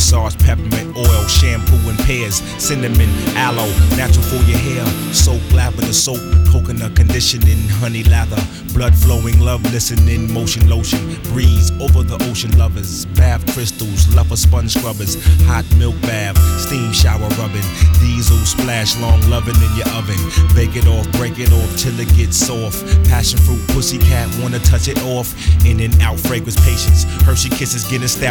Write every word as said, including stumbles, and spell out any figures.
massage, peppermint oil, shampoo and pears, cinnamon, aloe, natural for your hair, soap, lavender soap, coconut conditioning, honey lather, blood flowing, love listening, motion lotion, breeze over the ocean lovers, bath crystals, lover sponge scrubbers, hot milk bath, steam shower rubbing, diesel splash, long loving in your oven, bake it off, break it off till it gets soft, passion fruit, pussycat, wanna touch it off, in and out fragrance patience, Hershey kisses getting stabbed